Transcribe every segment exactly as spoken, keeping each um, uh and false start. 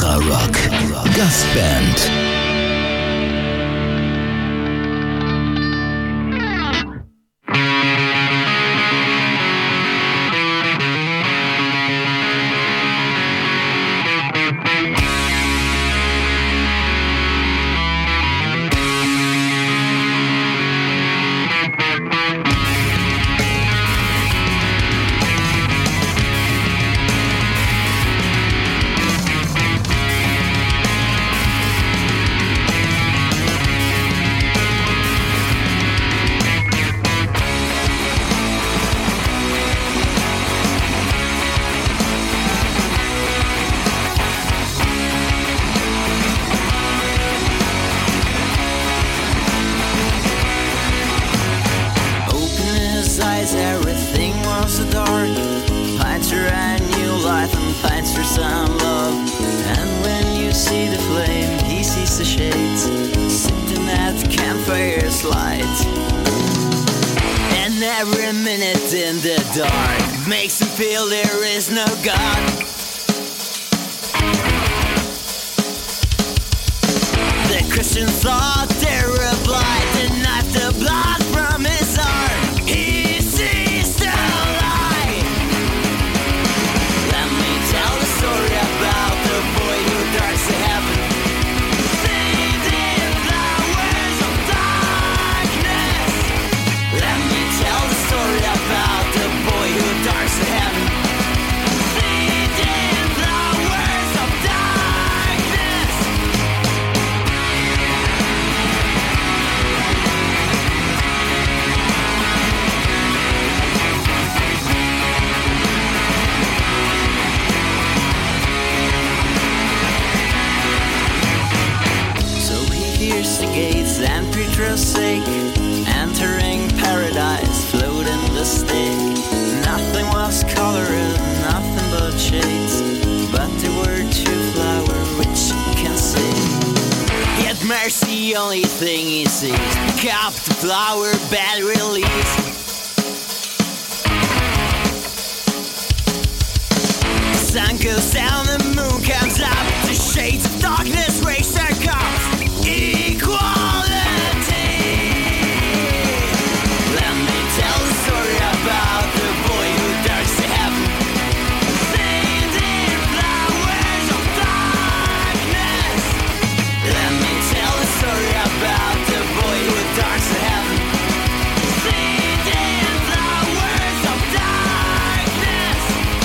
Ultra Rock Gastband. Makes him feel there is no God. The Christian thought they were blind, and not the blood from his heart. He sees the light. Let me tell the story about the boy who darts to heaven. Fading flowers of darkness. Let me tell the story about the boy who darts to heaven. Fading flowers of darkness. So he hears the gates and Peter's sake, entering paradise, floating the stick. Nothing was colored, nothing but shades, but there were two flowers which you can see. Yet mercy, only thing he sees. Pick up the flower, bad release. The sun goes down, the moon comes up. The shades of darkness raise their cups. Equality. Let me tell the story about the boy who darts to heaven. Fading flowers of darkness. Let me tell the story about the boy who darts to heaven. Fading flowers of darkness.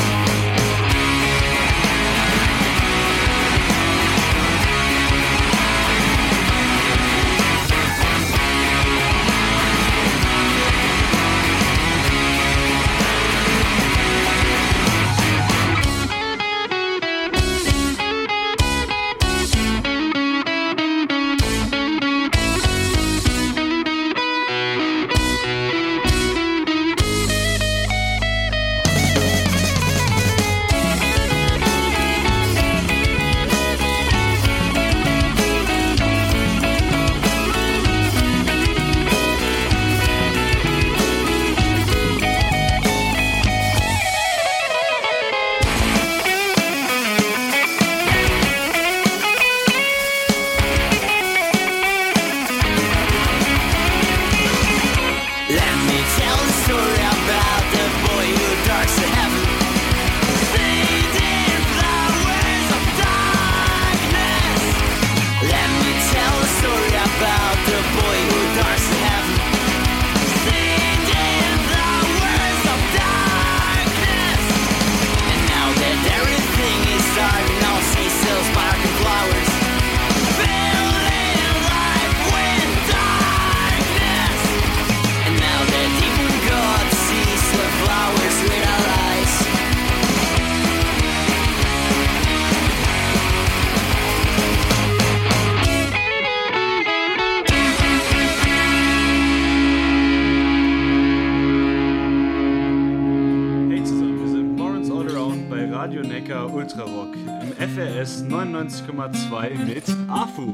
Ultrarock im F R S neunundneunzig Komma zwei mit AFU.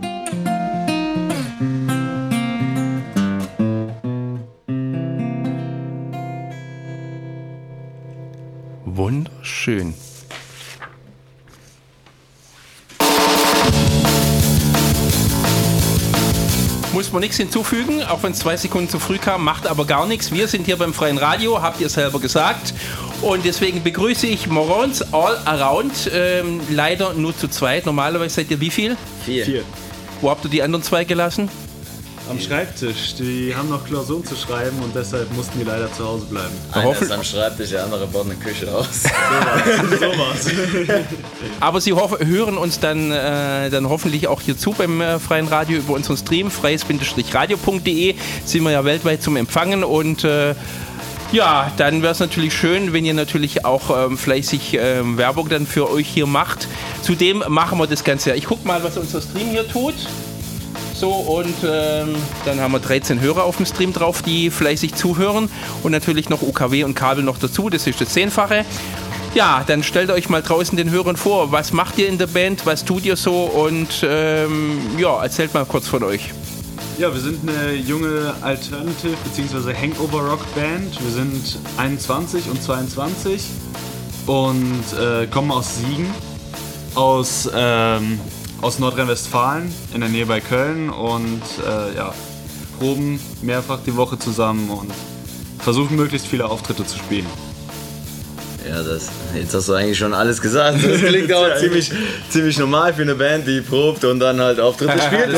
Wunderschön. muss man nichts hinzufügen, auch wenn es zwei Sekunden zu früh kam, macht aber gar nichts. Wir sind hier beim Freien Radio, habt ihr selber gesagt. Und deswegen begrüße ich Morons All Around, ähm, leider nur zu zweit. Normalerweise seid ihr wie viel? Vier. Vier. Wo habt ihr die anderen zwei gelassen? Am Schreibtisch. Die haben noch Klausuren zu schreiben und deshalb mussten die leider zu Hause bleiben. Einer ist am Schreibtisch, der andere baut eine Küche aus. So war's. Aber sie hoff- hören uns dann, äh, dann hoffentlich auch hier zu beim äh, Freien Radio über unseren Stream, freies radio punkt de. Sind wir ja weltweit zum Empfangen und äh, ja, dann wäre es natürlich schön, wenn ihr natürlich auch ähm, fleißig ähm, Werbung dann für euch hier macht. Zudem machen wir das Ganze ja. Ich guck mal, was unser Stream hier tut. So, und ähm, dann haben wir dreizehn Hörer auf dem Stream drauf, die fleißig zuhören. Und natürlich noch U K W und Kabel noch dazu, das ist das Zehnfache. Ja, dann stellt euch mal draußen den Hörern vor, was macht ihr in der Band, was tut ihr so und ähm, ja, erzählt mal kurz von euch. Ja, wir sind eine junge Alternative- bzw. Hangover-Rock-Band. Wir sind einundzwanzig und zweiundzwanzig und äh, kommen aus Siegen, aus... Ähm, aus Nordrhein-Westfalen, in der Nähe bei Köln und äh, ja, proben mehrfach die Woche zusammen und versuchen möglichst viele Auftritte zu spielen. Ja, das, jetzt hast du eigentlich schon alles gesagt. Das klingt auch ziemlich, ziemlich normal für eine Band, die probt und dann halt Auftritte spielt.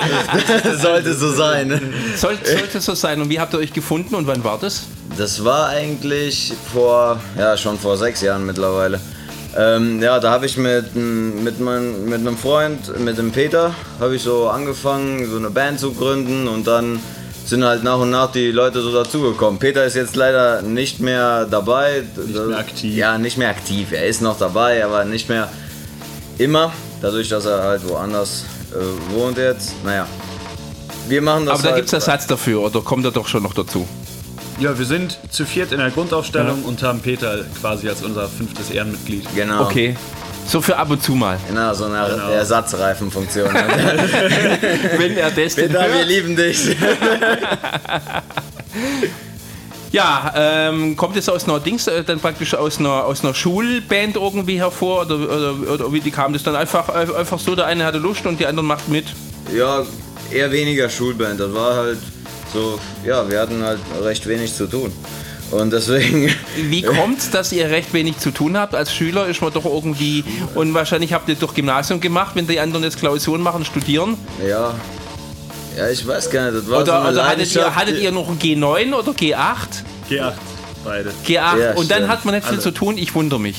Das sollte so sein. Soll, sollte so sein. Und wie habt ihr euch gefunden und wann war das? Das war eigentlich vor, ja, schon vor sechs Jahren mittlerweile. Ähm, ja, da habe ich mit, mit, mein, mit einem Freund, mit dem Peter, habe ich so angefangen, so eine Band zu gründen und dann sind halt nach und nach die Leute so dazugekommen. Peter ist jetzt leider nicht mehr dabei. Nicht mehr aktiv. Ja, nicht mehr aktiv. Er ist noch dabei, aber nicht mehr immer, dadurch, dass er halt woanders äh, wohnt jetzt. Naja, wir machen das Aber da halt, gibt es Ersatz dafür, oder kommt er doch schon noch dazu? Ja, wir sind zu viert in der Grundaufstellung ja. und haben Peter quasi als unser fünftes Ehrenmitglied. Genau. Okay. So für ab und zu mal. Genau, so eine Genau. Ersatzreifenfunktion. Wenn er das denn Peter, hört. wir lieben dich. Ja, ähm, kommt es aus einer Dings, äh, dann praktisch aus einer, aus einer Schulband irgendwie hervor oder, oder, oder wie die kam das dann einfach, einfach so, der eine hatte Lust und die anderen macht mit? Ja, eher weniger Schulband. Das war halt so, ja, wir hatten halt recht wenig zu tun. Und deswegen... Wie kommt's, dass ihr recht wenig zu tun habt? Als Schüler ist man doch irgendwie... Und wahrscheinlich habt ihr doch Gymnasium gemacht, wenn die anderen jetzt Klausuren machen, studieren? Ja, ja, ich weiß gar nicht. Das war Oder, so eine oder hattet, ihr, Leidenschaft, hattet ihr noch ein G neun oder G acht? G acht, beide. G acht. Ja, und dann stimmt. hat man nicht viel Alle. zu tun, ich wundere mich.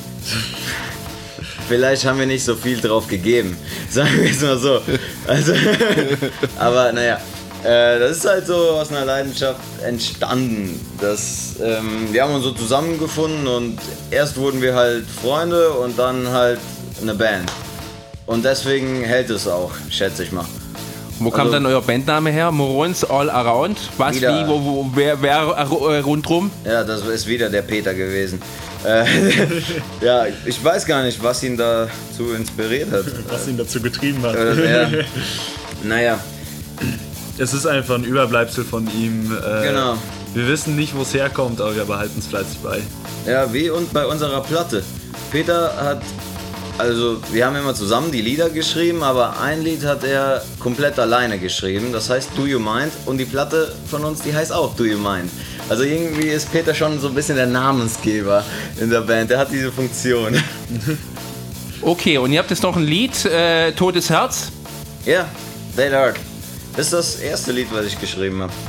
Vielleicht haben wir nicht so viel drauf gegeben, sagen wir es mal so. Also, aber naja, äh, das ist halt so aus einer Leidenschaft entstanden. Das, ähm, wir haben uns so zusammengefunden und erst wurden wir halt Freunde und dann halt eine Band. Und deswegen hält es auch, schätze ich mal. Wo kam Also- dann euer Bandname her? Morons All Around? Was, Wieder. wie, wo, wo, wer, wer äh, rundrum? Ja, das ist wieder der Peter gewesen. Äh, ja, ich weiß gar nicht, was ihn dazu inspiriert hat. Was ihn dazu getrieben hat. Oder, ja. Naja, Es ist einfach ein Überbleibsel von ihm. Äh, Genau. Wir wissen nicht, wo es herkommt, aber wir behalten es fleißig bei. ja, wie und bei unserer Platte. Peter hat, also wir haben immer zusammen die Lieder geschrieben, aber ein Lied hat er komplett alleine geschrieben. Das heißt Do You Mind und die Platte von uns, die heißt auch Do You Mind. Also irgendwie ist Peter schon so ein bisschen der Namensgeber in der Band. Der hat diese Funktion. Okay, und ihr habt jetzt noch ein Lied, äh, Totes Herz. Ja, They Dark. Das ist das erste Lied, was ich geschrieben habe.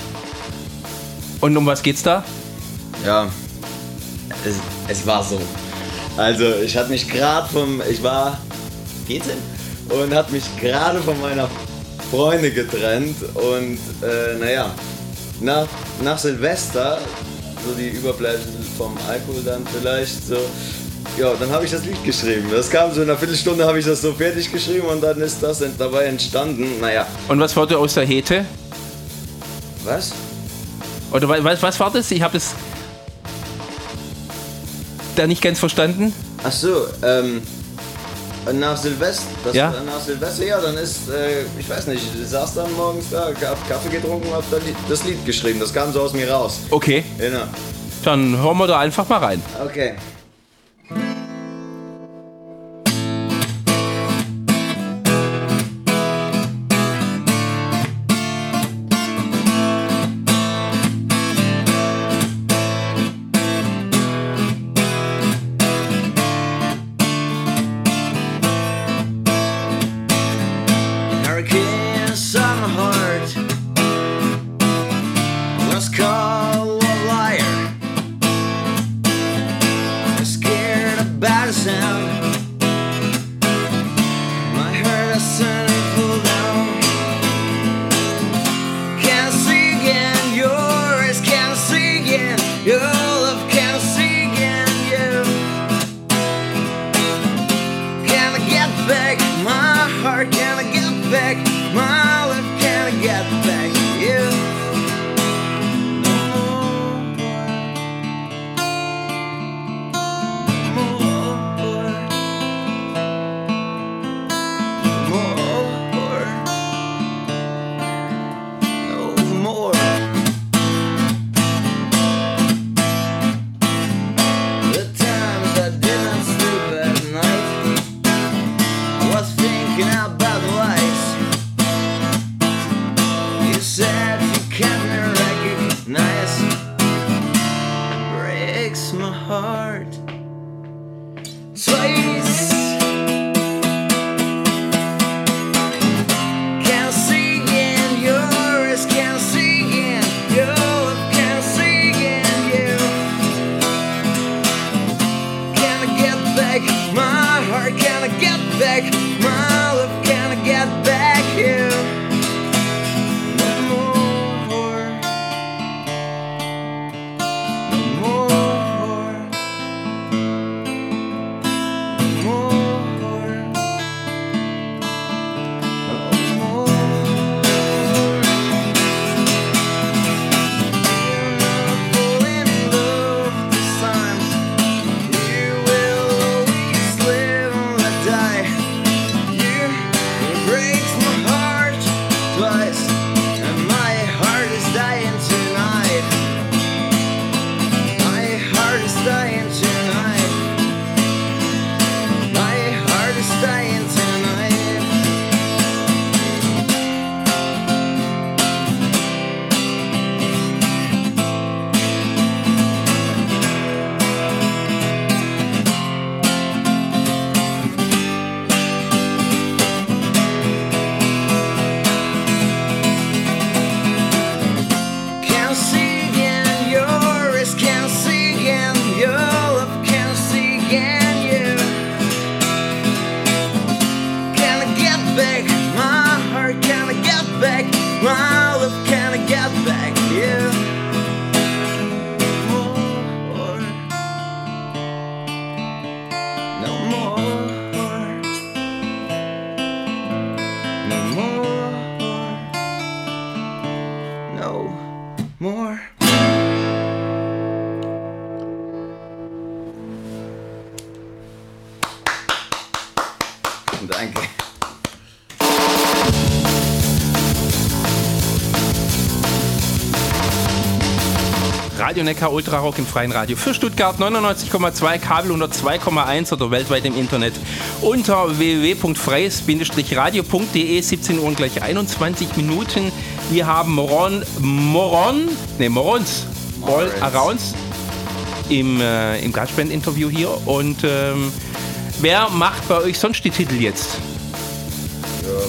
Und um was geht's da? Ja, es, es war so. Also ich hatte mich gerade vom, ich war vierzehn und hatte mich gerade von meiner Freundin getrennt und äh, naja, nach, nach Silvester, so die Überbleibsel vom Alkohol dann vielleicht so, ja, dann habe ich das Lied geschrieben. Das kam so in einer Viertelstunde, habe ich das so fertig geschrieben und dann ist das ent- dabei entstanden. Naja, Und was wurde aus der Hete? was? Oder wa- was, was war das? Ich habe das da nicht ganz verstanden. Ach so, ähm, nach Silvester, das, Ja? nach Silvester, ja, dann ist, äh, ich weiß nicht, ich saß dann morgens da, hab Kaffee getrunken und hab dann die- das Lied geschrieben, das kam so aus mir raus. Okay, Genau. dann hören wir da einfach mal rein. Okay. back my heart? Can I get back my love? Can I get back you? Danke. Radio Neckar Ultra Rock im freien Radio für Stuttgart neunundneunzig Komma zwei, Kabel hundertzwei Komma eins oder weltweit im Internet unter w w w punkt freies radio punkt d e. siebzehn Uhr und gleich einundzwanzig Minuten. Wir haben Moron, Moron, ne Morons, All Arounds im, äh, im Gastband-Interview hier. Und ähm, wer macht bei euch sonst die Titel jetzt? Ja.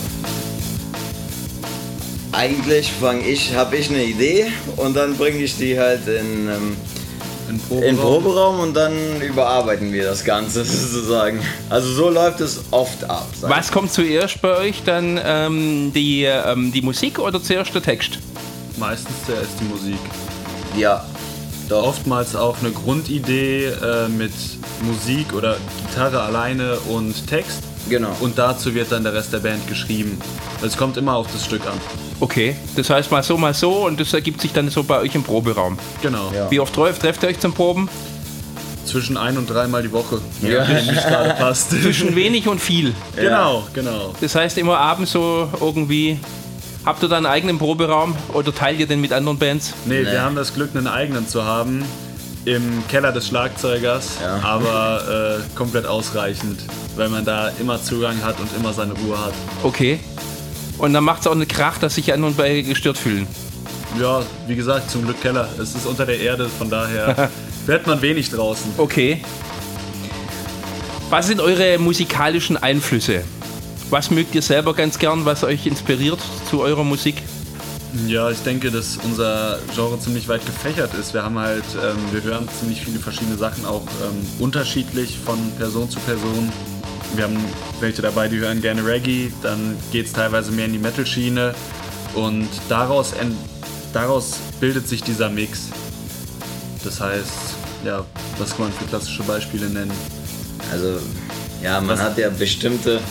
Eigentlich fange ich, habe ich eine Idee und dann bringe ich die halt in, ähm, in, Proberaum. in Proberaum und dann überarbeiten wir das Ganze sozusagen. Also so läuft es oft ab. Was kommt zuerst bei euch dann, ähm, die, ähm, die Musik oder zuerst der Text? Meistens zuerst die Musik. Ja, doch. Oftmals auch eine Grundidee äh, mit Musik oder Gitarre alleine und Text. Genau. Und dazu wird dann der Rest der Band geschrieben. Es kommt immer auf das Stück an. Okay, das heißt mal so, mal so und das ergibt sich dann so bei euch im Proberaum. Genau. Ja. Wie oft trefft, trefft ihr euch zum Proben? Zwischen ein und dreimal die Woche. Ja. Wie es gerade passt. Zwischen wenig und viel. Genau, genau. Das heißt immer abends so irgendwie. Habt ihr da einen eigenen Proberaum oder teilt ihr den mit anderen Bands? Nee, Nee. wir haben das Glück, einen eigenen zu haben. Im Keller des Schlagzeugers. Ja. Aber äh, komplett ausreichend, weil man da immer Zugang hat und immer seine Ruhe hat. Okay. Und dann macht es auch eine Krach, dass sich andere bei gestört fühlen. Ja, wie gesagt, zum Glück Keller. Es ist unter der Erde, von daher fährt man wenig draußen. Okay. Was sind eure musikalischen Einflüsse? Was mögt ihr selber ganz gern, was euch inspiriert zu eurer Musik? Ja, ich denke, dass unser Genre ziemlich weit gefächert ist. Wir haben halt, ähm, wir hören ziemlich viele verschiedene Sachen, auch ähm, unterschiedlich von Person zu Person. Wir haben welche dabei, die hören gerne Reggae, dann geht es teilweise mehr in die Metal-Schiene und daraus, en- daraus bildet sich dieser Mix. Das heißt, ja, was kann man für klassische Beispiele nennen? Also, ja, man Was? hat ja bestimmte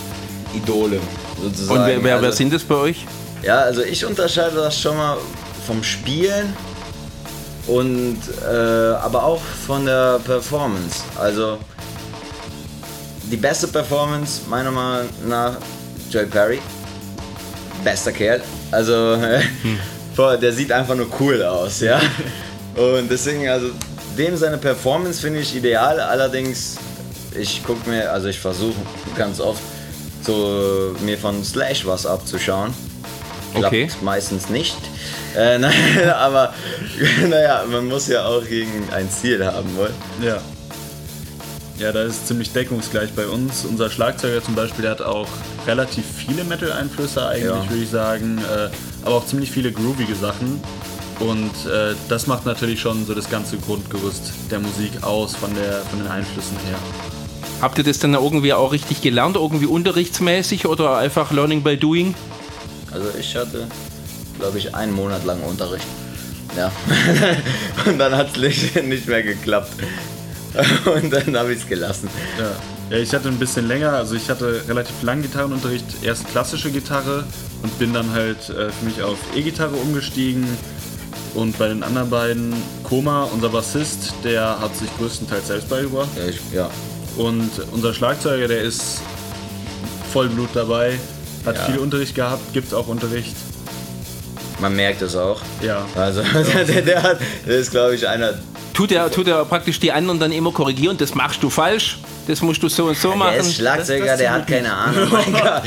Idole sozusagen. Und wer, wer, also, wer sind das bei euch? Ja, also ich unterscheide das schon mal vom Spielen und äh, aber auch von der Performance. Also die beste Performance meiner Meinung nach Joey Perry. Bester Kerl. Also hm. der sieht einfach nur cool aus, ja. Und deswegen, also dem seine Performance finde ich ideal. Allerdings, ich gucke mir, also ich versuche ganz oft so mir von Slash was abzuschauen. Klappt okay. meistens nicht. Äh, naja, aber naja, man muss ja auch irgendein Ziel haben wollen. Ja. Ja, da ist ziemlich deckungsgleich bei uns. Unser Schlagzeuger zum Beispiel, der hat auch relativ viele Metal-Einflüsse eigentlich, ja. würde ich sagen. Äh, aber auch ziemlich viele groovige Sachen. Und äh, das macht natürlich schon so das ganze Grundgerüst der Musik aus, von, der, von den Einflüssen her. Habt ihr das dann irgendwie auch richtig gelernt, irgendwie unterrichtsmäßig oder einfach Learning by Doing? Also ich hatte, glaube ich, einen Monat lang Unterricht. Ja. Und dann hat es nicht mehr geklappt. Und dann habe ich es gelassen. Ja. ja, ich hatte ein bisschen länger, also ich hatte relativ langen Gitarrenunterricht, erst klassische Gitarre und bin dann halt äh, für mich auf E-Gitarre umgestiegen. Und bei den anderen beiden, Koma, unser Bassist, der hat sich größtenteils selbst beigebracht. Ja, ich, ja. Und unser Schlagzeuger, der ist Vollblut dabei, hat ja. viel Unterricht gehabt, gibt auch Unterricht. Man merkt es auch. Ja. Also der, der, hat, der ist, glaube ich, einer... Tut er, tut er praktisch die anderen dann immer korrigieren, das machst du falsch, das musst du so und so ja, machen. Der ist Schlagzeuger, das, das der hat keine Ahnung. Mein Gott.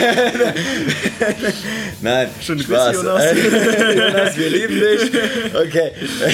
Nein, Schöne Spaß. Grüße, Jonas. Jonas, wir lieben dich. Okay.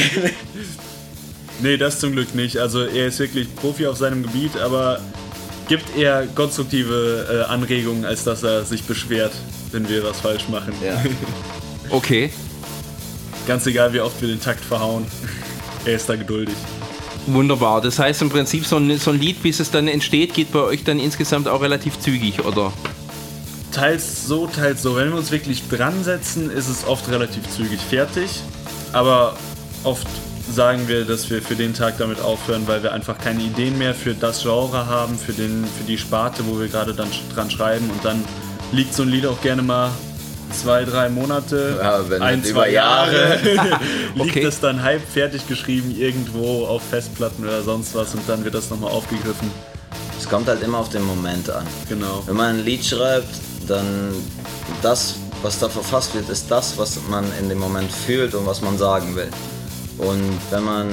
Nee, das zum Glück nicht. Also er ist wirklich Profi auf seinem Gebiet, aber gibt eher konstruktive äh, Anregungen, als dass er sich beschwert, wenn wir was falsch machen. Ja. Okay. Ganz egal, wie oft wir den Takt verhauen. Er ist da geduldig. Wunderbar. Das heißt im Prinzip, so ein, so ein Lied, bis es dann entsteht, geht bei euch dann insgesamt auch relativ zügig, oder? Teils so, teils so. Wenn wir uns wirklich dran setzen, ist es oft relativ zügig fertig. Aber oft sagen wir, dass wir für den Tag damit aufhören, weil wir einfach keine Ideen mehr für das Genre haben, für, den, für die Sparte, wo wir gerade dann dran schreiben. Und dann liegt so ein Lied auch gerne mal zwei, drei Monate, ja, wenn ein, zwei Jahre, Jahre. liegt Okay. es dann halb fertig geschrieben irgendwo auf Festplatten oder sonst was und dann wird das nochmal aufgegriffen. Es kommt halt immer auf den Moment an. Genau. Wenn man ein Lied schreibt, dann das, was da verfasst wird, ist das, was man in dem Moment fühlt und was man sagen will. Und wenn man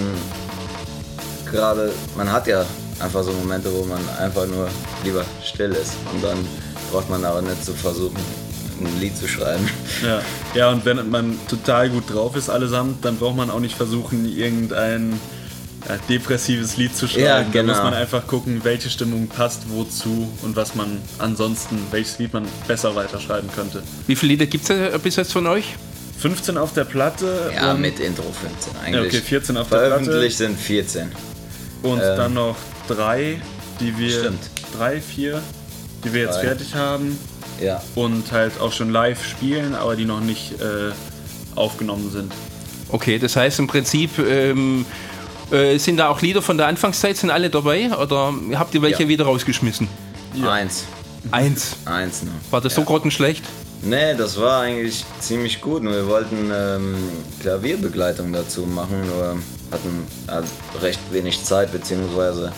gerade, man hat ja einfach so Momente, wo man einfach nur lieber still ist und dann braucht man aber nicht zu versuchen, ein Lied zu schreiben. Ja. ja, und wenn man total gut drauf ist allesamt, dann braucht man auch nicht versuchen, irgendein ja, depressives Lied zu schreiben. Ja, genau. genau. Da muss man einfach gucken, welche Stimmung passt wozu und was man ansonsten, welches Lied man besser weiterschreiben könnte. Wie viele Lieder gibt es bis jetzt von euch? fünfzehn auf der Platte. Ja, und mit Intro fünfzehn eigentlich. Ja, okay, vierzehn auf der Platte. Veröffentlicht sind vierzehn. Und ähm, dann noch drei, die wir... Stimmt. Drei, vier, die wir jetzt Drei. fertig haben. Ja. Und halt auch schon live spielen, aber die noch nicht äh, aufgenommen sind. Okay, das heißt im Prinzip, ähm, äh, sind da auch Lieder von der Anfangszeit, sind alle dabei? Oder habt ihr welche Ja. wieder rausgeschmissen? Ja. Eins. Eins. Eins noch. War das so Ja. grottenschlecht? Nee, das war eigentlich ziemlich gut. Nur wir wollten ähm, Klavierbegleitung dazu machen, nur hatten also recht wenig Zeit, beziehungsweise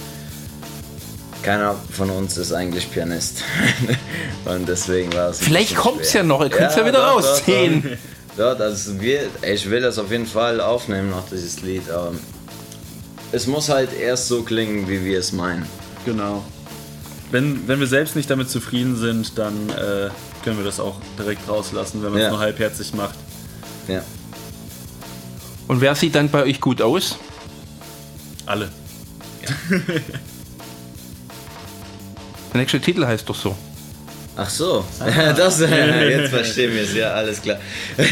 keiner von uns ist eigentlich Pianist. Und deswegen war es. Vielleicht kommt es ja noch, ihr könnt es ja, ja wieder doch, rausziehen. Doch, doch, also wir, ich will das auf jeden Fall aufnehmen, noch dieses Lied, aber es muss halt erst so klingen, wie wir es meinen. Genau. Wenn, wenn wir selbst nicht damit zufrieden sind, dann äh, können wir das auch direkt rauslassen, wenn man es Ja. nur halbherzig macht. Ja. Und wer sieht dann bei euch gut aus? Alle. Der nächste Titel heißt doch so. Ach so, das, jetzt verstehen wir es, ja, alles klar.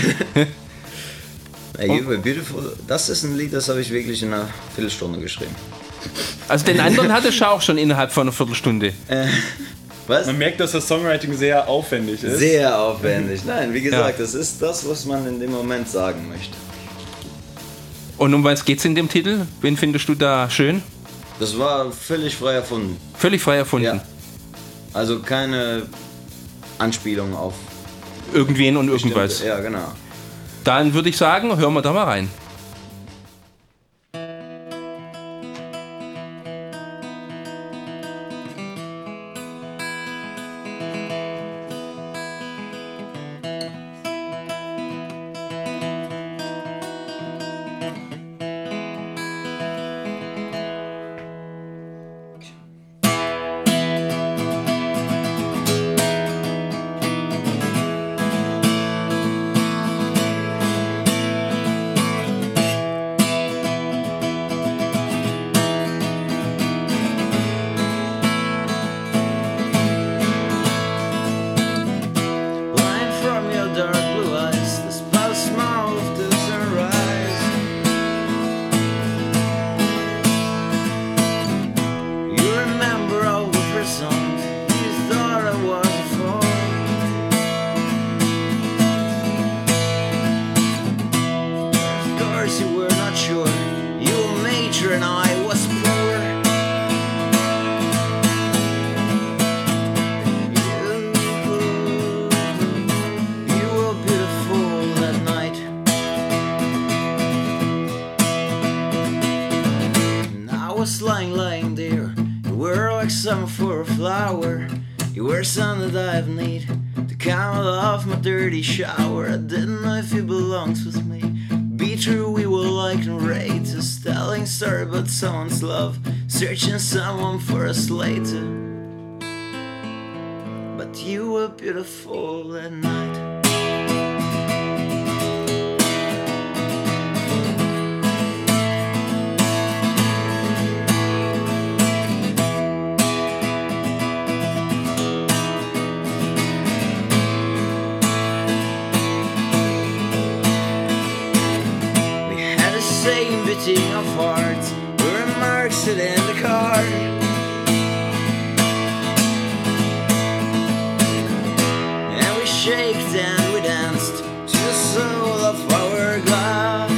You Were Beautiful, das ist ein Lied, das habe ich wirklich in einer Viertelstunde geschrieben. Also den anderen hatte ich auch schon innerhalb von einer Viertelstunde. Äh, was? Man merkt, dass das Songwriting sehr aufwendig ist. Sehr aufwendig. Nein, wie gesagt, Ja. das ist das, was man in dem Moment sagen möchte. Und um was geht's in dem Titel? Wen findest du da schön? Das war völlig frei erfunden. Völlig frei erfunden. Ja. Also keine Anspielung auf irgendwen und irgendwas. bestimmte- Ja, genau. Dann würde ich sagen, hören wir da mal rein. Line from your dark blue eyes, the spell smile of the sunrise. You remember all the first songs you thought I was a fool. Of course you were not sure. You were major and I was poor. You were beautiful that night. And I was lying, lying there. You were like summer for a flower. You were something that I need to come off my dirty shower. I didn't know if you belonged with me. Be true, we were like narrators, telling story about someone's love, searching someone for us later. But you were beautiful that night. We had the same beating of hearts. We were marks in the car. And we shaked and we danced to the soul of our glass.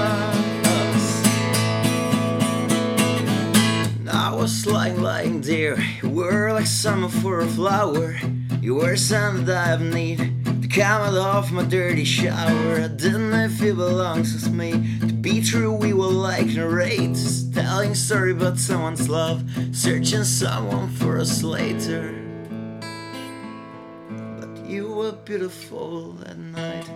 And I was lying, lying there. You were like summer for a flower. You were something that I've need to come out of my dirty shower. I didn't know if you belonged with me. To be true, we were like narrators, telling story about someone's love, searching someone for us later. But you were beautiful that night.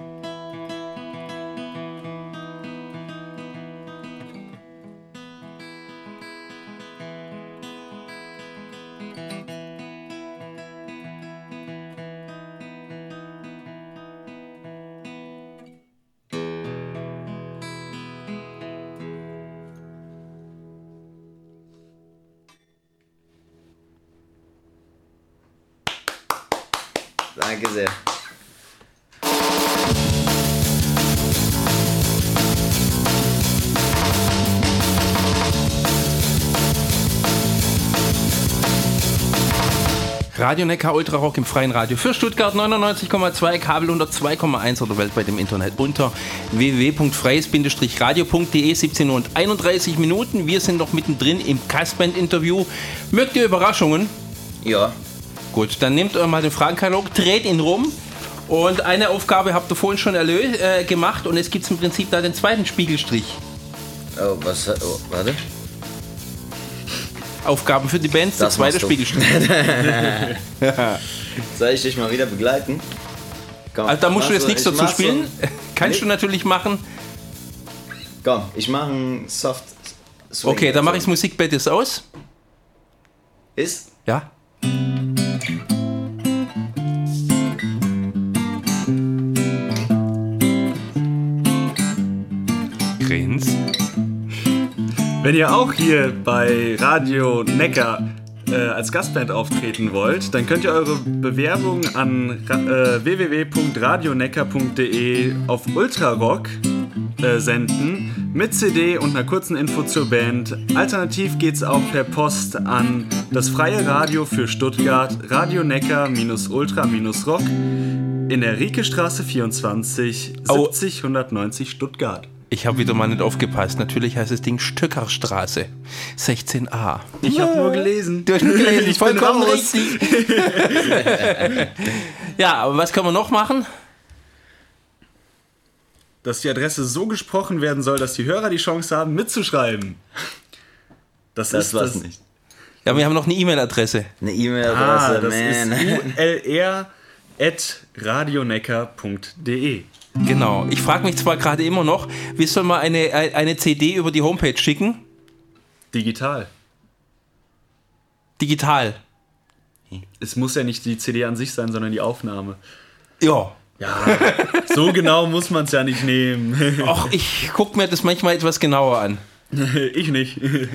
Danke sehr. Radio Neckar Ultra Rock im freien Radio für Stuttgart neunundneunzig Komma zwei, Kabel hundertzwei Komma eins oder weltweit im Internet unter w w w punkt freies radio punkt de. siebzehn Uhr und einunddreißig Minuten. Wir sind noch mittendrin im Castband-Interview. Mögt ihr Überraschungen? Ja. Gut, dann nehmt euch mal den Fragenkatalog, dreht ihn rum. Und eine Aufgabe habt ihr vorhin schon erlö- äh, gemacht und es gibt im Prinzip da den zweiten Spiegelstrich. Oh, was? Oh, warte. Aufgaben für die Bands, der Das zweite machst du. Spiegelstrich. Soll ich dich mal wieder begleiten? Komm, Also da musst du machst jetzt nichts ich dazu mach spielen. So, Kannst Nee. du natürlich machen. komm, ich mache einen Soft Swing. Okay, dann mache ich das Musikbett jetzt aus. Ist? Ja. Grins. Wenn ihr auch hier bei Radio Neckar äh, als Gastband auftreten wollt, dann könnt ihr eure Bewerbung an ra- äh, w w w punkt radio neckar punkt de auf Ultrarock äh, senden mit C D und einer kurzen Info zur Band. Alternativ geht's auch per Post an das freie Radio für Stuttgart, Radio Neckar-Ultra-Rock in der Riekestraße vierundzwanzig, Au. siebzig hundertneunzig Stuttgart. Ich habe wieder mal nicht aufgepasst. Natürlich heißt das Ding Stöckerstraße sechzehn a. Ich habe nur gelesen. Du hast nur gelesen, Ich bin vollkommen raus. richtig. Ja, aber was können wir noch machen? Dass die Adresse so gesprochen werden soll, dass die Hörer die Chance haben, mitzuschreiben. Das, Das ist war's das nicht. Ja, wir haben noch eine E-Mail-Adresse. Eine Ah, E-Mail-Adresse, das man. ist u l r at radionecker punkt d e. Genau. Ich frage mich zwar gerade immer noch, wie soll man eine, eine C D über die Homepage schicken? Digital. Digital. Es muss ja nicht die C D an sich sein, sondern die Aufnahme. Ja. Ja, so genau muss man es ja nicht nehmen. Ach, ich gucke mir das manchmal etwas genauer an. Ich nicht.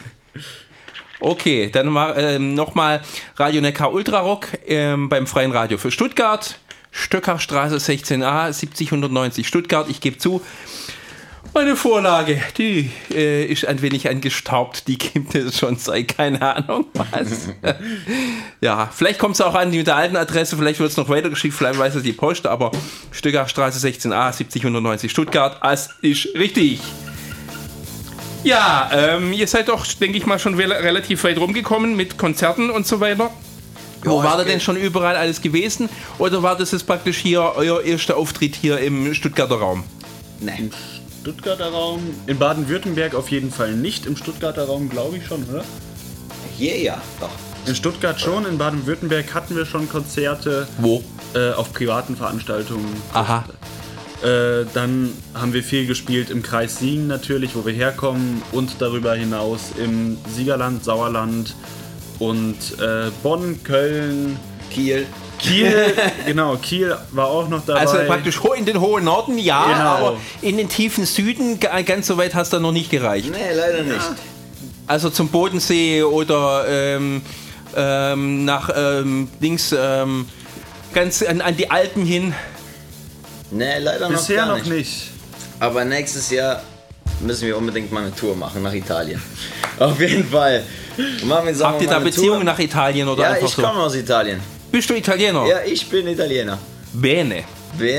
Okay, dann mal, ähm, nochmal Radio Neckar Ultrarock ähm, beim Freien Radio für Stuttgart. Stöckerstraße sechzehn a, siebzig neunzig Stuttgart. Ich gebe zu, meine Vorlage, die äh, ist ein wenig angestaubt. Die gibt es schon seit keine Ahnung was. Ja, vielleicht kommt es auch an die mit der alten Adresse. Vielleicht wird es noch weitergeschickt. Vielleicht weiß es die Post. Aber Stöckerstraße sechzehn a, siebzig neunzig Stuttgart. Das ist richtig. Ja, ähm, ihr seid doch, denke ich mal, schon wel- relativ weit rumgekommen mit Konzerten und so weiter. Wo Ja, war es da denn geht. schon überall alles gewesen? Oder war das jetzt praktisch hier euer erster Auftritt hier im Stuttgarter Raum? Nein. Stuttgarter Raum. In Baden-Württemberg auf jeden Fall nicht. Im Stuttgarter Raum glaube ich schon, oder? Hier ja, doch. In Stuttgart schon. In Baden-Württemberg hatten wir schon Konzerte Wo? äh, auf privaten Veranstaltungen. Aha. Äh, dann haben wir viel gespielt im Kreis Siegen natürlich, wo wir herkommen. Und darüber hinaus im Siegerland, Sauerland und äh, Bonn, Köln, Kiel. Kiel. Genau, Kiel war auch noch dabei. Also praktisch ho- in den hohen Norden, ja, Genau. aber in den tiefen Süden, ga- ganz so weit hast du noch nicht gereicht. Nee, leider nicht. Also zum Bodensee oder ähm, ähm, nach ähm, links, ähm, ganz an, an die Alpen hin. Nee, leider noch Bisher gar noch nicht. nicht. Aber nächstes Jahr müssen wir unbedingt mal eine Tour machen nach Italien. Auf jeden Fall. Machen wir, sagen Habt wir ihr da mal eine Beziehungen Tour. nach Italien oder Ja, einfach ich so? komme aus Italien. Bist du Italiener? Ja, ich bin Italiener. Bene. Bin-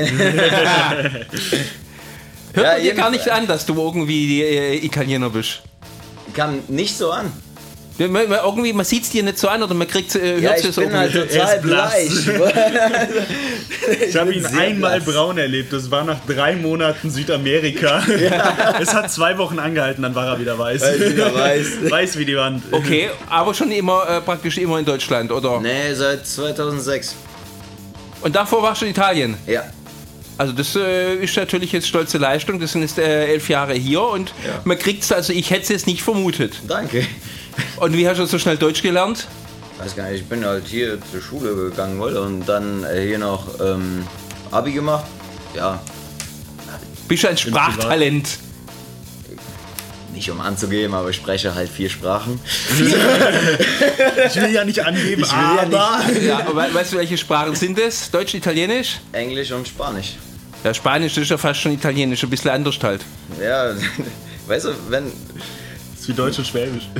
Hört Ja, man dir gar jedenfalls. nicht an, dass du irgendwie äh, Italiener bist. Kam nicht so an. Ja, man, man, irgendwie, man sieht es dir nicht so an oder man kriegt äh, Ja, hört ich es bin irgendwie. halt Er total ist blass. bleich. Ich habe bin ihn sehr einmal blass. braun erlebt. Das war nach drei Monaten Südamerika. Es hat zwei Wochen angehalten, dann war er wieder weiß. Weil ich wieder weiß. Weiß wie die Wand. Okay, aber schon immer äh, praktisch immer in Deutschland, oder? Nee, seit zweitausendsechs. Und davor warst du in Italien. Ja. Also das äh, ist natürlich jetzt stolze Leistung. Das sind jetzt äh, elf Jahre hier und Ja. man kriegt es, also ich hätte es jetzt nicht vermutet. Danke. Und wie hast du so schnell Deutsch gelernt? Weiß gar nicht, ich bin halt hier zur Schule gegangen wollte und dann äh, hier noch ähm, Abi gemacht. Ja, Bist du ein Sprachtalent? nicht um anzugeben, aber ich spreche halt vier Sprachen. Ich will ja nicht angeben, Ich will ja aber... Ja, aber we- weißt du, welche Sprachen sind es? Deutsch, Italienisch? Englisch und Spanisch. Ja, Spanisch ist ja fast schon Italienisch, ein bisschen anders halt. Ja, weißt du, wenn... Das ist wie Deutsch und Schwäbisch.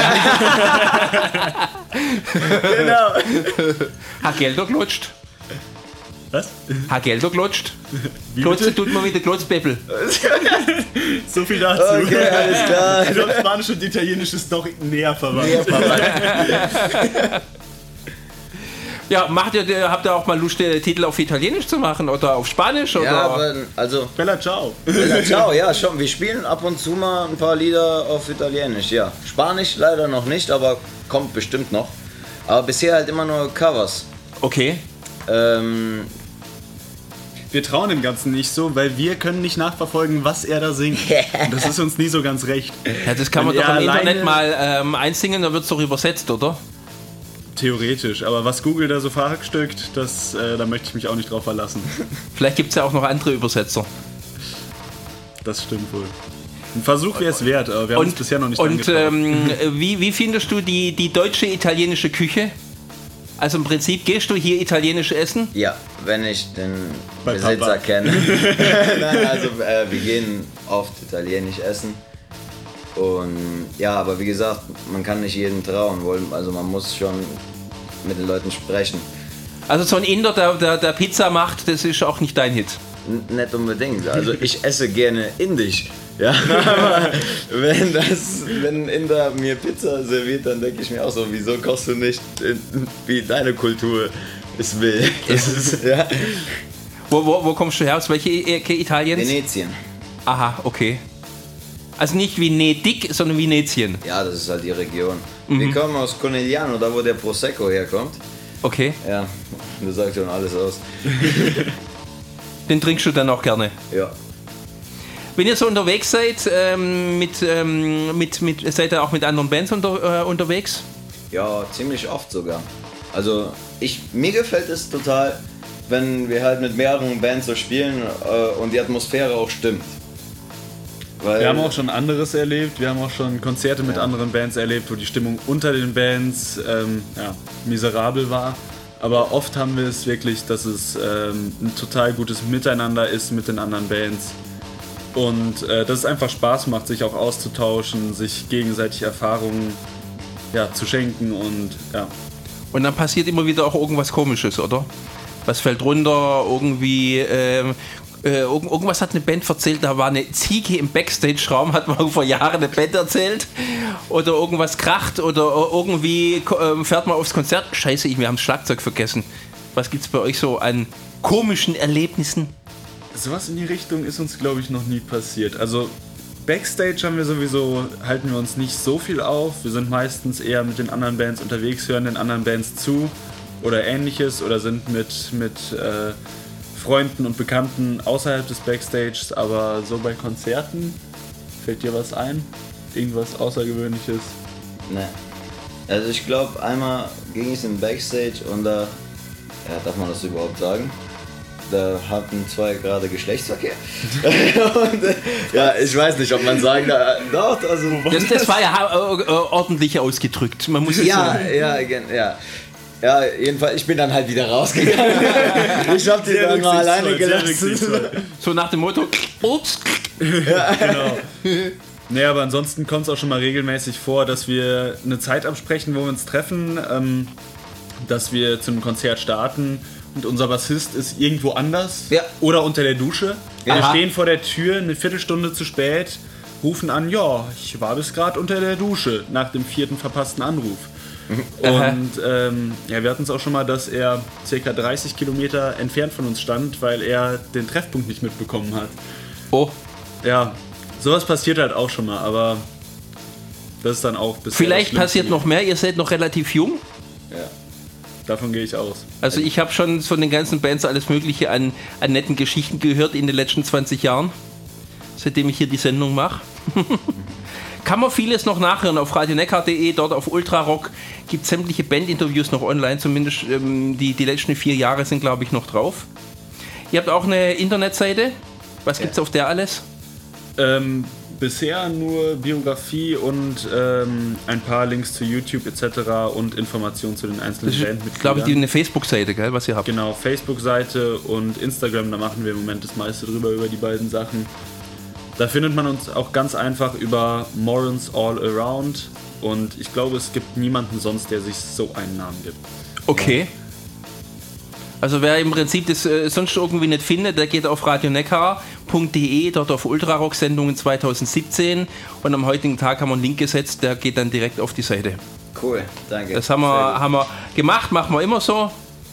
Genau. Ha Gelder klutscht. Was? Ha Gelder klutscht. Wie Klotzen bitte? tut man wieder Klotzbeppel. So viel dazu. Okay, alles klar. Ich glaube, Spanisch und Italienisch ist doch näher verwandt. Ja, macht ihr, habt ihr auch mal Lust, den Titel auf Italienisch zu machen oder auf Spanisch? Oder? Ja, aber also... Bella ciao. Ja, ciao, ja, schon. Wir spielen ab und zu mal ein paar Lieder auf Italienisch, ja. Spanisch leider noch nicht, aber kommt bestimmt noch. Aber bisher halt immer nur Covers. Okay. Ähm, Wir trauen dem Ganzen nicht so, weil wir können nicht nachverfolgen, was er da singt. Und das ist uns nie so ganz recht. Ja, das kann man Wenn doch er im alleine- Internet mal ähm, einsingen, dann wird es doch übersetzt, oder? Theoretisch, aber was Google da so verhackstückt, das, äh, da möchte ich mich auch nicht drauf verlassen. Vielleicht gibt es ja auch noch andere Übersetzer. Das stimmt wohl. Ein Versuch wäre es wert, aber wir haben uns bisher noch nicht dran und getraut. ähm, wie, wie findest du die, die deutsche italienische Küche? Also im Prinzip gehst du hier italienisch essen? ja, wenn ich den Bei Besitzer Papa. kenne. Nein, also äh, wir gehen oft italienisch essen. Und ja, aber wie gesagt, man kann nicht jedem trauen wollen. Also man muss schon mit den Leuten sprechen. Also so ein Inder, der, der, der Pizza macht, das ist auch nicht dein Hit. N nicht unbedingt. Also ich esse gerne indisch. Ja, aber wenn das, wenn Inder mir Pizza serviert, dann denke ich mir auch so, wieso kochst du nicht wie deine Kultur es will? Das ist, ja. Wo, wo, wo kommst du her? Aus welcher Ecke Italiens? Venetien. Aha, okay. Also nicht Venedig, sondern Venetien. Ja, das ist halt die Region. Mhm. Wir kommen aus Conegliano, da wo der Prosecco herkommt. Okay. Ja, du sagst schon alles aus. Den trinkst du dann auch gerne? Ja. Wenn ihr so unterwegs seid, ähm, mit, ähm, mit, mit, seid ihr auch mit anderen Bands unter, äh, unterwegs? Ja, ziemlich oft sogar. Also ich, mir gefällt es total, wenn wir halt mit mehreren Bands so spielen äh, und die Atmosphäre auch stimmt. Weil wir haben auch schon anderes erlebt, wir haben auch schon Konzerte mit ja. anderen Bands erlebt, wo die Stimmung unter den Bands ähm, ja, miserabel war. Aber oft haben wir es wirklich, dass es ähm, ein total gutes Miteinander ist mit den anderen Bands. Und äh, dass es einfach Spaß macht, sich auch auszutauschen, sich gegenseitig Erfahrungen ja, zu schenken und ja. Und dann passiert immer wieder auch irgendwas Komisches, oder? Was fällt runter, irgendwie, ähm, äh, irgendwas hat eine Band erzählt, da war eine Ziege im Backstage-Raum, hat man vor Jahren eine Band erzählt. Oder irgendwas kracht oder irgendwie äh, fährt man aufs Konzert. Scheiße, wir haben das Schlagzeug vergessen. Was gibt's bei euch so an komischen Erlebnissen? Sowas in die Richtung ist uns, glaube ich, noch nie passiert. Also Backstage haben wir sowieso, halten wir uns nicht so viel auf. Wir sind meistens eher mit den anderen Bands unterwegs, hören den anderen Bands zu oder ähnliches oder sind mit, mit äh, Freunden und Bekannten außerhalb des Backstages. Aber so bei Konzerten, fällt dir was ein? Irgendwas Außergewöhnliches? Ne. Also ich glaube, einmal ging es im Backstage und da, ja, darf man das überhaupt sagen? Da hatten zwei gerade Geschlechtsverkehr. und, äh, ja, ich weiß nicht, ob man sagen darf. Doch, also. Das, das war ja äh, ordentlich ausgedrückt. Man muss ja, ja, ja. Ja, jedenfalls, ich bin dann halt wieder rausgegangen. Ich hab die sehr dann mal alleine gelassen. So nach dem Motto, ups. Ja, genau. Nee, aber ansonsten kommt es auch schon mal regelmäßig vor, dass wir eine Zeit absprechen, wo wir uns treffen, ähm, dass wir zu einem Konzert starten. Und unser Bassist ist irgendwo anders ja. oder unter der Dusche. Ja. Wir stehen vor der Tür eine Viertelstunde zu spät, rufen an, ja, ich war bis gerade unter der Dusche, nach dem vierten verpassten Anruf. Und ähm, ja, wir hatten es auch schon mal, dass er ca. dreißig Kilometer entfernt von uns stand, weil er den Treffpunkt nicht mitbekommen hat. Oh. Ja, sowas passiert halt auch schon mal, aber das ist dann auch bisher vielleicht passiert noch mehr, ihr seid noch relativ jung. Ja. Davon gehe ich aus. Also ich habe schon von den ganzen Bands alles Mögliche an, an netten Geschichten gehört in den letzten zwanzig Jahren, seitdem ich hier die Sendung mache. Kann man vieles noch nachhören auf radioneckar punkt de, dort auf Ultrarock gibt es sämtliche Bandinterviews noch online, zumindest ähm, die, die letzten vier Jahre sind, glaube ich, noch drauf. Ihr habt auch eine Internetseite, was gibt es ja. auf der alles? Ähm, bisher nur Biografie und ähm, ein paar Links zu YouTube et cetera und Informationen zu den einzelnen Bandmitgliedern. Ich glaube, die eine Facebook-Seite, gell, was ihr habt. Genau, Facebook-Seite und Instagram, da machen wir im Moment das meiste drüber, über die beiden Sachen. Da findet man uns auch ganz einfach über Morons All Around und ich glaube, es gibt niemanden sonst, der sich so einen Namen gibt. Okay. Also wer im Prinzip das äh, sonst irgendwie nicht findet, der geht auf radioneckar punkt de, dort auf Ultrarock-Sendungen zwanzig siebzehn und am heutigen Tag haben wir einen Link gesetzt, der geht dann direkt auf die Seite. Cool, danke. Das haben wir, haben wir gemacht, machen wir immer so.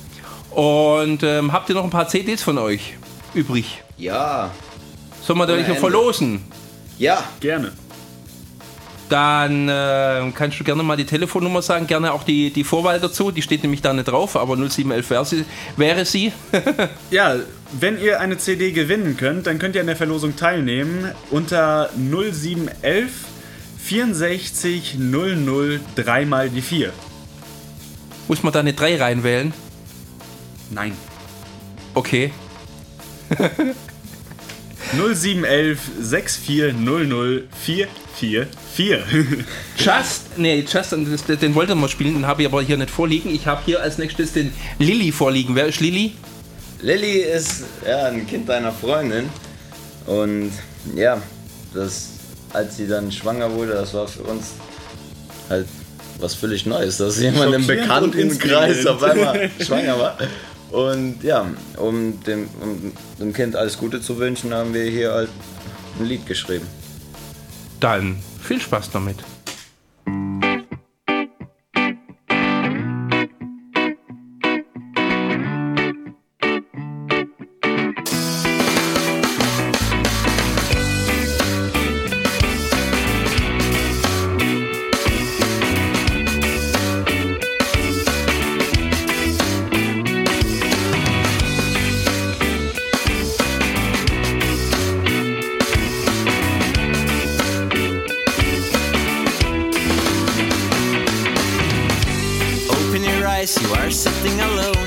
Und ähm, habt ihr noch ein paar C Ds von euch übrig? Ja. Sollen wir die verlosen? Ja. Gerne. Dann äh, kannst du gerne mal die Telefonnummer sagen, gerne auch die, die Vorwahl dazu, die steht nämlich da nicht drauf, aber null sieben elf wäre sie. Wäre sie. Ja, wenn ihr eine C D gewinnen könnt, dann könnt ihr an der Verlosung teilnehmen unter null sieben elf vierundsechzig null null drei mal die vier. Muss man da eine drei reinwählen? Nein. Okay. null sieben elf sechs vier null null vier vier vier. Just, nee, Just, das, den wollte man spielen, den habe ich aber hier nicht vorliegen. Ich habe hier als nächstes den Lilly vorliegen. Wer ist Lilly? Lilly ist ja ein Kind deiner Freundin und ja, das, als sie dann schwanger wurde, das war für uns halt was völlig Neues, dass jemand im Bekanntenkreis auf einmal schwanger war. Und ja, um dem, um dem Kind alles Gute zu wünschen, haben wir hier halt ein Lied geschrieben. dann viel Spaß damit. You are sitting alone.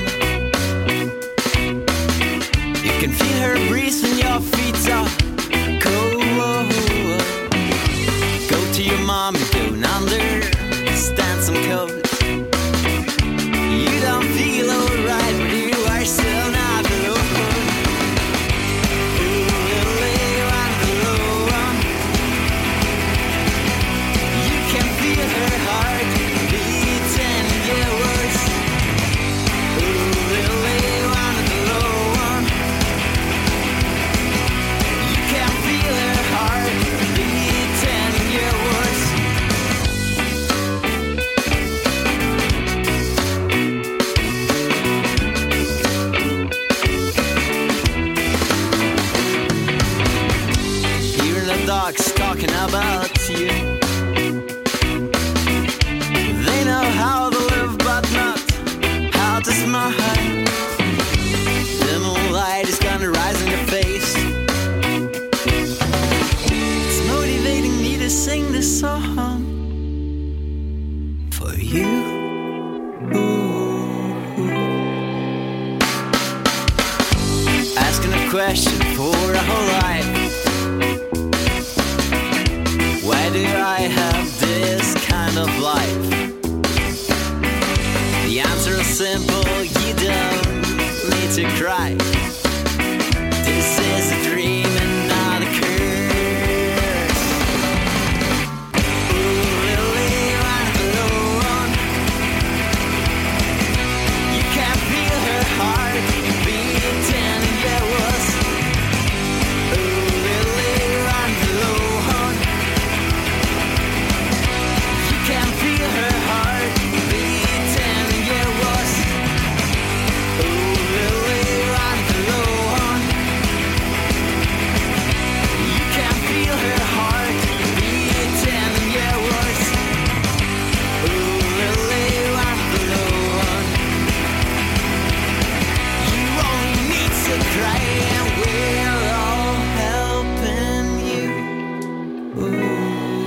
You can feel her breeze when your feet are cold. Go to your mom, you don't understand some code. You don't feel alright, but you are still not alone. Ooh, little one, little one. You can feel her heart beating your words. Dogs talking about you. They know how to live but not how to smile. The moonlight is gonna rise in your face. It's motivating me to sing this song for you. Ooh. Asking a question for a whole life. Why do I have this kind of life? The answer is simple, you don't need to cry. This is a dream and not a curse. Ooh, really want alone. You can feel her heart beating in your words. Ooh, really want alone. Can feel her heart beating in your voice. Oh, really, right alone. You can feel her heart beating in your voice. Oh, really, right alone. You only need to cry and we're all helping you. Ooh.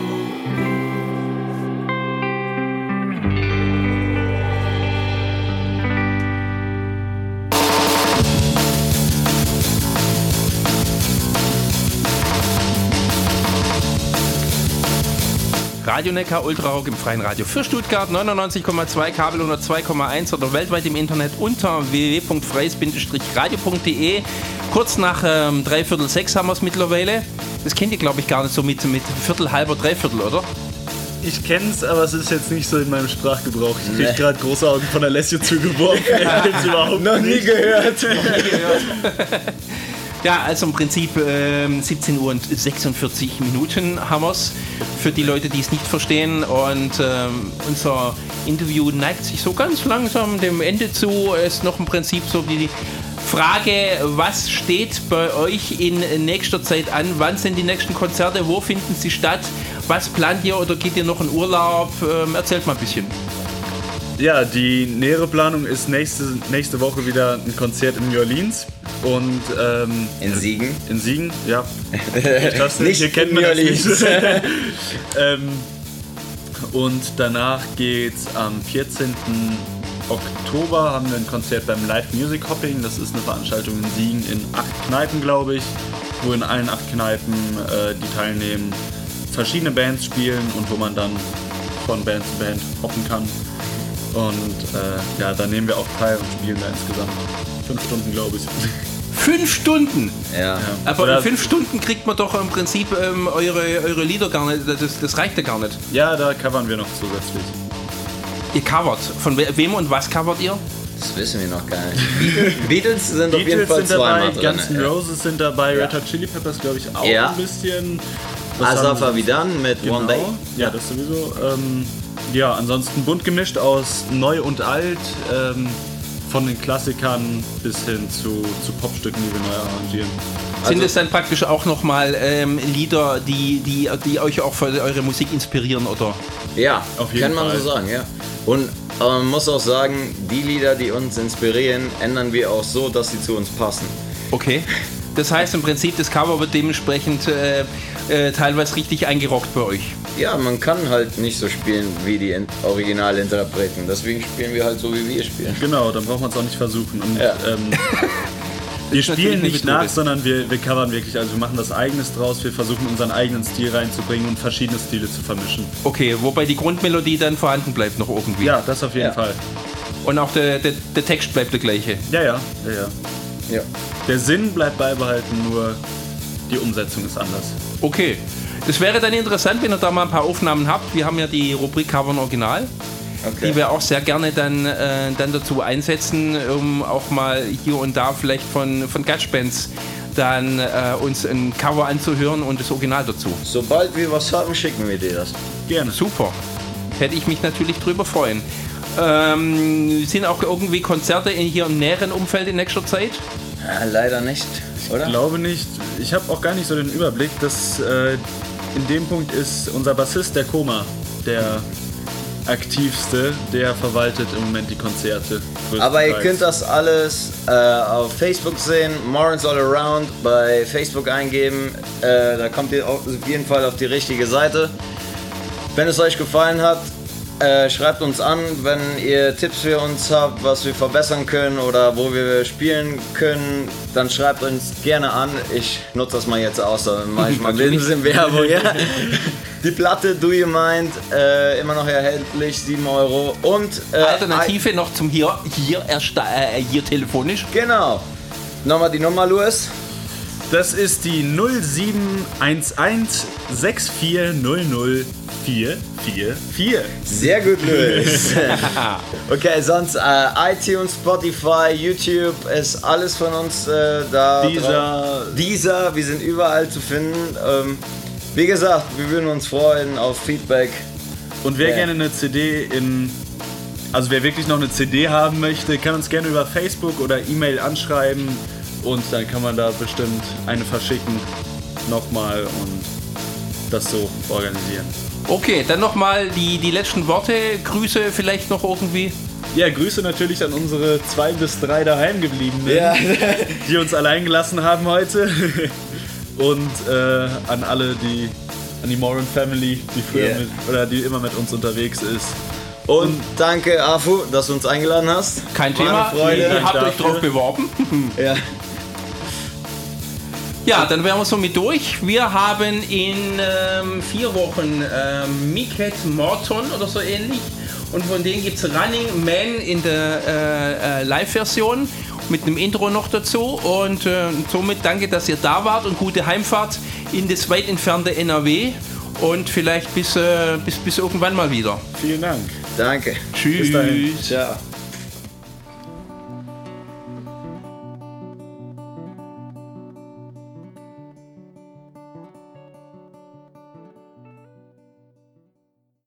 Radio Neckar Ultrarock im freien Radio für Stuttgart, neunundneunzig Komma zwei, Kabel hundertzwei Komma eins oder weltweit im Internet unter w w w punkt freies radio punkt d e. Kurz nach ähm, dreiviertel sechs haben wir es mittlerweile. Das kennt ihr, glaube ich, gar nicht so mit, mit Viertel, halber, Dreiviertel, oder? Ich kenn's, aber es ist jetzt nicht so in meinem Sprachgebrauch. Ich krieg gerade große Augen von Alessio zugeworfen. Ich hab's überhaupt noch nie gehört. Noch nie gehört. Ja, also im Prinzip äh, siebzehn Uhr und sechsundvierzig Minuten haben wir es für die Leute, die es nicht verstehen. Und ähm, unser Interview neigt sich so ganz langsam dem Ende zu. Es ist noch im Prinzip so die Frage, was steht bei euch in nächster Zeit an? Wann sind die nächsten Konzerte? Wo finden sie statt? Was plant ihr oder geht ihr noch in Urlaub? Ähm, erzählt mal ein bisschen. Ja, die nähere Planung ist nächste, nächste Woche wieder ein Konzert in New Orleans. Und, ähm, in Siegen? In Siegen, ja. Das nicht hier kennt man New das Orleans. nicht. ähm, und danach geht's am vierzehnten Oktober haben wir ein Konzert beim Live Music Hopping. Das ist eine Veranstaltung in Siegen in acht Kneipen, glaube ich, wo in allen acht Kneipen, äh, die teilnehmen, verschiedene Bands spielen und wo man dann von Band zu Band hoppen kann. Und äh, ja, da nehmen wir auch teil und spielen da insgesamt fünf Stunden, glaube ich. Fünf Stunden? Ja. ja. Aber Oder in fünf Stunden kriegt man doch im Prinzip ähm, eure, eure Lieder gar nicht, das, das reicht ja gar nicht. Ja, da covern wir noch zusätzlich. Ihr covert. Von we- wem und was covert ihr? Das wissen wir noch gar nicht. Beatles sind auf jeden Beatles Fall sind dabei, zweimal drin. Guns N' Roses sind dabei, Ja. Red Hot Chili Peppers glaube ich auch Ja. ein bisschen. Asafa Vidan mit Genau. One Day. Ja, das sowieso. Ähm, ja, ansonsten bunt gemischt aus neu und alt. Ähm, von den Klassikern bis hin zu, zu Popstücken, die wir neu arrangieren. Sind Also- es dann praktisch auch nochmal ähm, Lieder, die, die, die euch auch für eure Musik inspirieren, oder? Ja, Auf jeden kann man Fall. so sagen, ja. Und äh, man muss auch sagen, die Lieder, die uns inspirieren, ändern wir auch so, dass sie zu uns passen. Okay. Das heißt im Prinzip, das Cover wird dementsprechend äh, äh, teilweise richtig eingerockt bei euch. Ja, man kann halt nicht so spielen wie die In- Originalinterpreten. Deswegen spielen wir halt so, wie wir spielen. Genau, dann braucht man es auch nicht versuchen. Und, Ja. ähm, wir ist natürlich spielen eine nicht Methode. nach, sondern wir, wir covern wirklich. Also wir machen das Eigenes draus. Wir versuchen unseren eigenen Stil reinzubringen und verschiedene Stile zu vermischen. Okay, wobei die Grundmelodie dann vorhanden bleibt noch irgendwie. Ja, das auf jeden Ja. Fall. Und auch der, der, der Text bleibt der gleiche. Ja, ja, ja, ja. Ja. Der Sinn bleibt beibehalten, nur die Umsetzung ist anders. Okay. Das wäre dann interessant, wenn ihr da mal ein paar Aufnahmen habt. Wir haben ja die Rubrik Covern Original, Okay. die wir auch sehr gerne dann, äh, dann dazu einsetzen, um auch mal hier und da vielleicht von, von Gatschbands dann äh, uns ein Cover anzuhören und das Original dazu. Sobald wir was haben, schicken wir dir das. Gerne. Super. Hätte ich mich natürlich drüber freuen. Ähm, sind auch irgendwie Konzerte in hier im näheren Umfeld in nächster Zeit? Ja, leider nicht, oder? Ich glaube nicht. Ich habe auch gar nicht so den Überblick, dass äh, in dem Punkt ist unser Bassist, der Koma, der aktivste, der verwaltet im Moment die Konzerte. Aber ihr größtenteils. könnt das alles äh, auf Facebook sehen, Morons All Around, bei Facebook eingeben. Äh, da kommt ihr auf jeden Fall auf die richtige Seite. Wenn es euch gefallen hat, äh, schreibt uns an, wenn ihr Tipps für uns habt, was wir verbessern können oder wo wir spielen können, dann schreibt uns gerne an. Ich nutze das mal jetzt aus, dann mache ich mal ein bisschen Werbung. Ja. Die Platte Do You Mind, äh, immer noch erhältlich, sieben Euro. Und äh, Alternative noch zum hier, hier, ersta- äh, hier telefonisch. Genau. Nochmal die Nummer, Louis. Das ist die null sieben eins eins sechs vier null null vier vier vier. Sehr gut, Louis. Okay, sonst äh, iTunes, Spotify, YouTube ist alles von uns äh, da. Dieser- drauf. Dieser, wir sind überall zu finden. Ähm, wie gesagt, wir würden uns freuen auf Feedback. Und wer Ja. gerne eine C D in... Also wer wirklich noch eine C D haben möchte, kann uns gerne über Facebook oder E-Mail anschreiben. Und dann kann man da bestimmt eine verschicken. Nochmal und das so organisieren. Okay, dann nochmal die, die letzten Worte. Grüße vielleicht noch irgendwie. Ja, Grüße natürlich an unsere zwei bis drei Daheimgebliebenen, Ja. die uns allein gelassen haben heute. Und äh, an alle, die, an die Moran Family, die früher Yeah. mit, oder die immer mit uns unterwegs ist. Und danke, Afu, dass du uns eingeladen hast. Kein War Thema. eine Freude. Ihr habt euch dafür. drauf beworben. Ja. Ja, dann wären wir somit durch. Wir haben in ähm, vier Wochen ähm, Miket Morton oder so ähnlich. Und von denen gibt es Running Man in der äh, äh, Live-Version mit einem Intro noch dazu. Und äh, somit danke, dass ihr da wart und gute Heimfahrt in das weit entfernte N R W. Und vielleicht bis, äh, bis, bis irgendwann mal wieder. Vielen Dank. Danke. Tschüss. Bis dahin. Ciao.